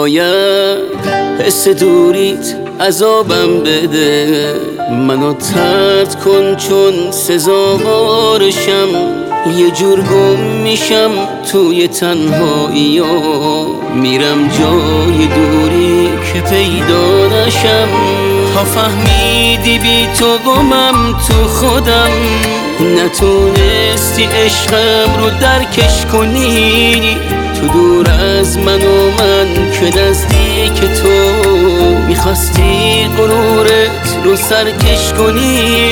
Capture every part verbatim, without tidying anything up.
شاید حس دوریت عذابم بده، منو طرد کن چون سزاوارشم. یه جور گم میشم توی تنهایی ها، میرم جای دوری که پیدا نشم. تا فهمیدی بی تو گمم تو خودم، نتونستی عشقم رو درکش کنی. تو دور از من و من که نزدیک تو، میخواستی غرورت رو سرکش کنی.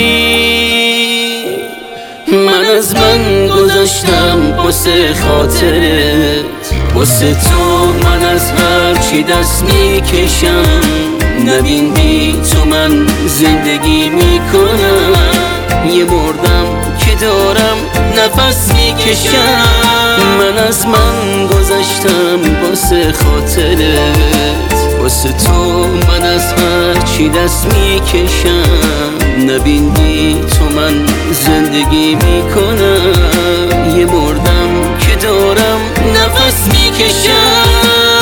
من از من گذاشتم واسه خاطرت، واسه تو من از هر چی دست میکشم. نبین بی تو من زندگی میکنم، یه مردم که دارم نفس میکشم. من از من گذاشتم واسه خاطرت، واسه تو من از هر چی دست میکشم. نبین بی تو من زندگی میکنم، یه مردم که دارم نفس میکشم.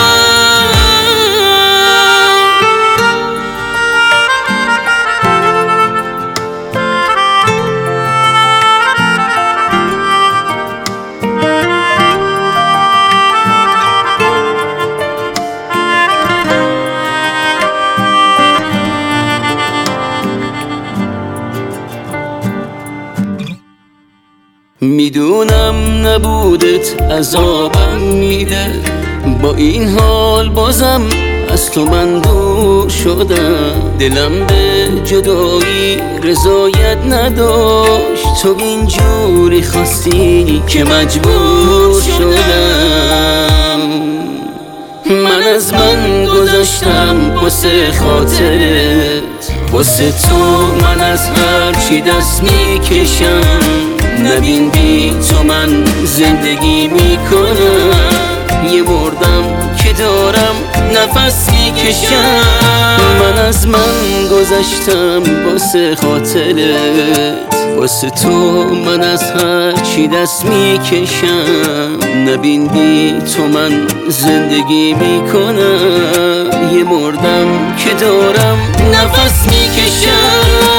میدونم نبودت عذابم میده، با این حال بازم از تو من دور شدم. دلم به جدایی رضایت نداشت، تو اینجوری خواستی که مجبور شدم. من از من گذاشتم واسه خاطرت، واسه تو من از هر چی دست میکشم. نبین بی تو من زندگی میکنم، یه مردم که دارم نفس میکشم. من از من گذاشتم واسه خاطرت، واسه تو من از هر چی دست میکشم. نبین بی تو من زندگی میکنم، یه مردم که دارم نفس میکشم.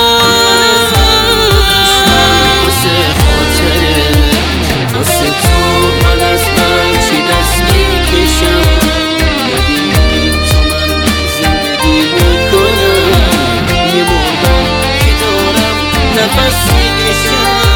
نفس میکشم.